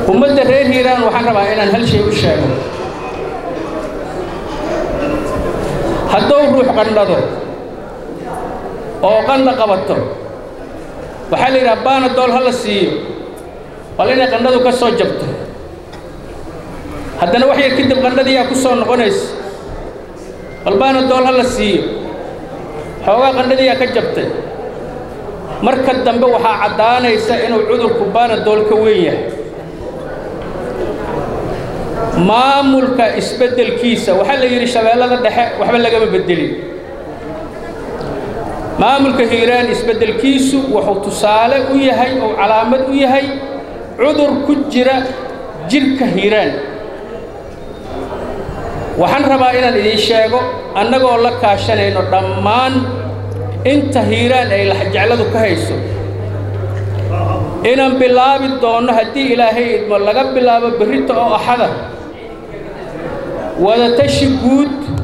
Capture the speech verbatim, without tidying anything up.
ummadda reer hiiraan waxaan rabaa inaan hal shay u sheego hadduu ruux qandhado oo qandha qabato waxaa la yidhaha baanadool ha la siiyo bal inay qandhadu ka soo jabto haddana wax yar kadib qandhadiyaa ku soo noqonaysa bal baanadool ha la siiyo xoogaa qandhadiyaa ka jabtay marka dambe waxaa caddaanaysa inuu cudurku baanadool ka weyn yahay maamulka isbeddelkiisa waxaa la yidhi shabeellada dhexe waxba lagama beddelin maamulka hiiraan isbeddelkiisu wuxuu tusaale u yahay oo calaamad u yahay cudur ku jira jirka hiiraan waxaan rabaa inaan idiin sheego annagoo la kaashanayno dhammaan inta hiiraan ay laxjecladu ka hayso inaan bilaabi doonno haddii ilaahay idmo laga bilaabo berrita oo axada wadatashi guud